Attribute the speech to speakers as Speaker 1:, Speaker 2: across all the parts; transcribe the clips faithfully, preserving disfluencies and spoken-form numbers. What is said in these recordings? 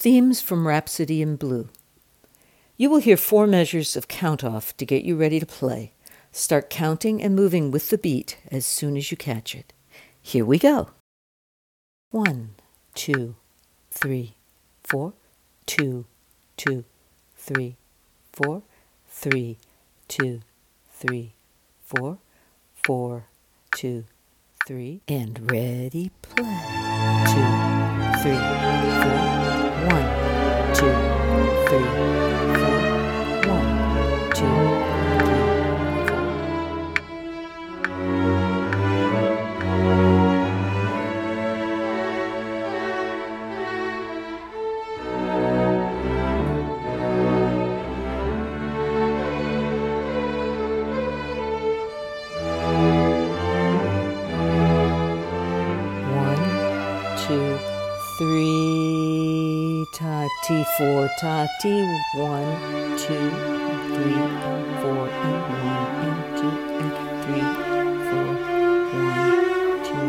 Speaker 1: Themes from Rhapsody in Blue. You will hear four measures of count-off to get you ready to play. Start counting and moving with the beat as soon as you catch it. Here we go. One, two, three, four, two, two, three, four, three, two, three, four, four, two, three, and ready, play. Two, three, four, one, two, three, four, one, two, three, four. Two, three, tati, four, tati, one, two, three, four, and one, and two, and three, four, one, two,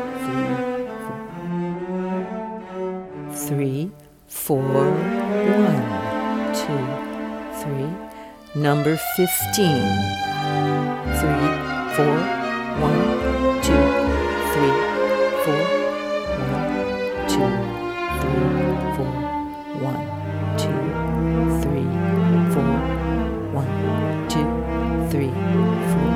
Speaker 1: three, four. Three, four, one, two, three. Number fifteen. Three, four, one, two, three, four. Two, three, four, one, two, three, four, one, two, three, four.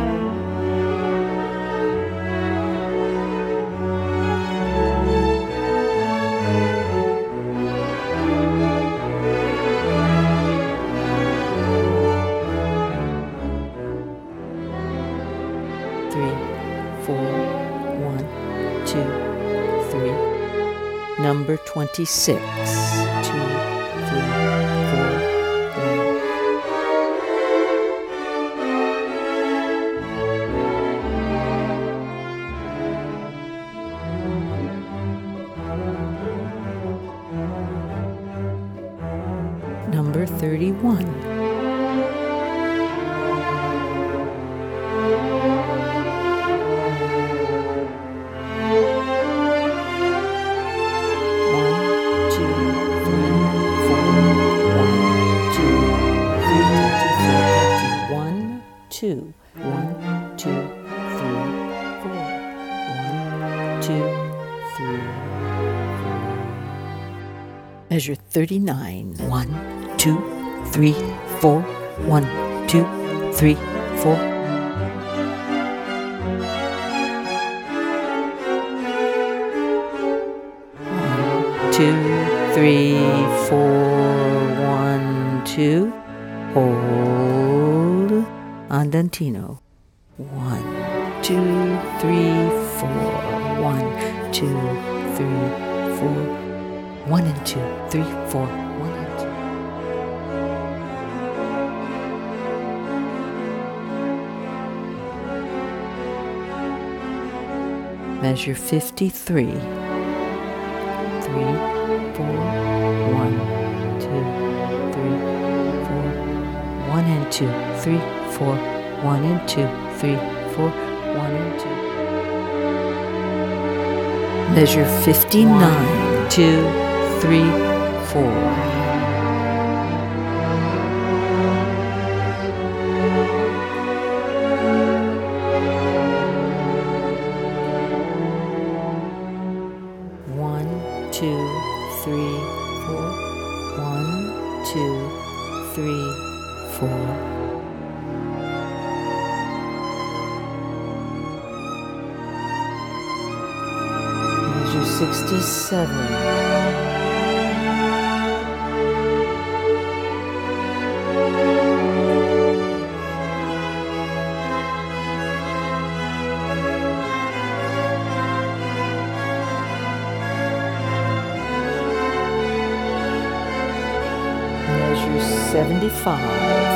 Speaker 1: Three, four, one, two, three. Number twenty-six. Two, three, four, one. Number thirty-one. Two, one, two, three, four. One, two, three, four. Measure thirty-nine. One, two, three, four. One, two, three, four. One, two, three, four. One, two. Hold. Andantino. One, two, three, four. One, two, three, four. One and two, three, four. One and two. Measure fifty-three. Three, four, one, two, three, four. One and two, three, four, one and two, three, four, one and two. Measure fifty-nine, two, three, four. One, two, three, four. One, two, three, four. Sixty-seven. Measure seventy-five.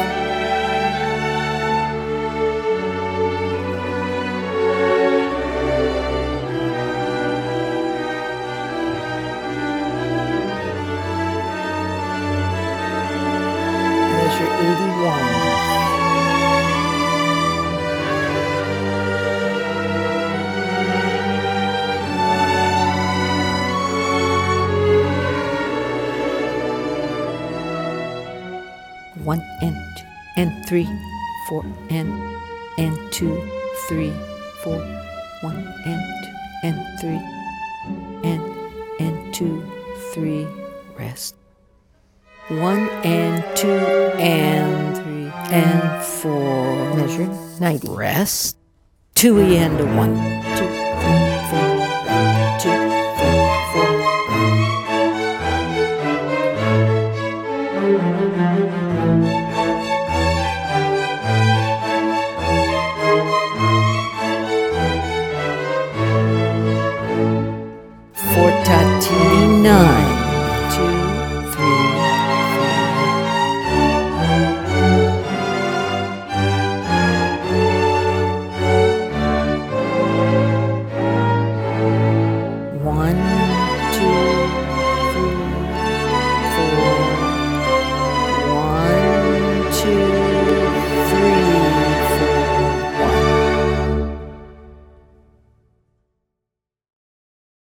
Speaker 1: eighty-one. one and two and three, four and and two, three, four, one and two and three, and and two, three, rest. One and two and three and four, measuring, ninety, rest. Two E and a one, two, three, four, two, three, four. Four tatini nine.